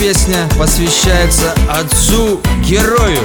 песня посвящается отцу-герою.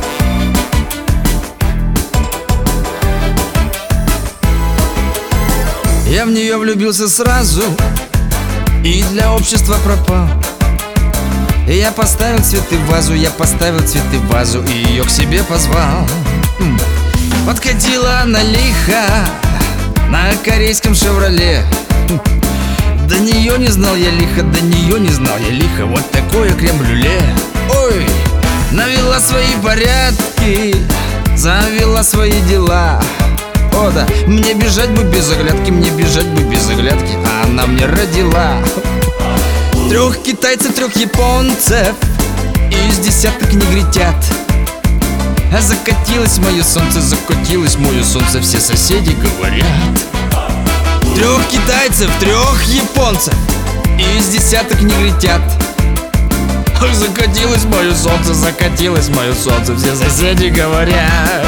Я в нее влюбился сразу и для общества пропал. И я поставил цветы в вазу, я поставил цветы в вазу и ее к себе позвал. Подкатила она лихо на корейском «Шевроле». До нее не знал я лихо, до нее не знал я лихо. Вот такое крем-брюле. Ой, навела свои порядки, завела свои дела. О да, мне бежать бы без оглядки, мне бежать бы без оглядки, а она мне родила 3 китайцев, 3 японцев, из десяток негритят. А закатилось мое солнце, закатилось мое солнце, все соседи говорят. 3 китайцев, 3 японцев, из десяток негритят. Ах, закатилось мое солнце, закатилось мое солнце, все соседи говорят.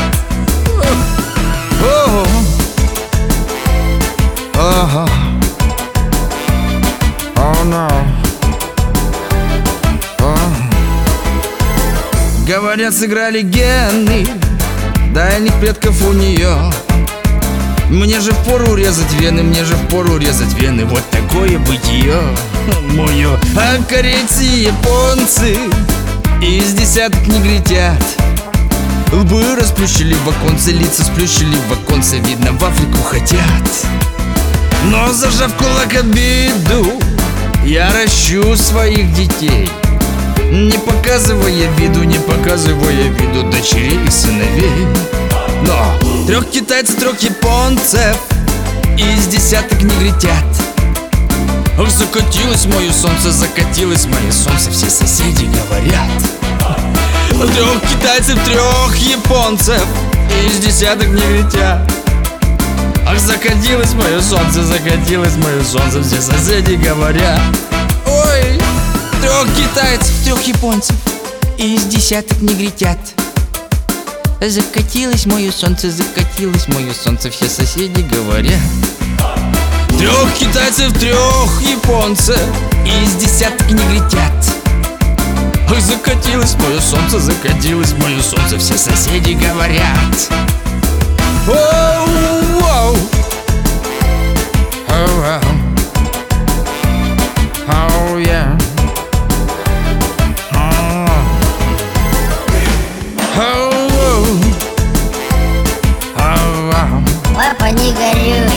Говорят, сыграли гены дальних предков у нее. Мне же впору резать вены, мне же впору резать вены. Вот такое бытие мое. А корейцы и японцы из десяток негритят. Лбы расплющили в оконце, лица сплющили в оконце. Видно, в Африку хотят. Но зажав кулак обиду, я ращу своих детей, не показывая виду, не показывая виду дочерей и сыновей. Но 3 китайцев, 3 японцев, из десяток негритят. Ах, закатилось мое солнце, закатилось мое солнце, все соседи говорят. 3 китайцев, 3 японцев, из десяток негритят. Ах, закатилось мое солнце, закатилось мое солнце, все соседи говорят. Ой, 3 китайцев, 3 японцев, из десяток негритят. Закатилось мое солнце, закатилось мое солнце, все соседи говорят. 3 китайцев, 3 японцев, из десяток негритят. Ой, закатилось мое солнце, закатилось мое солнце, все соседи говорят. Оу-оу. Oh yeah. Папа, не горюй.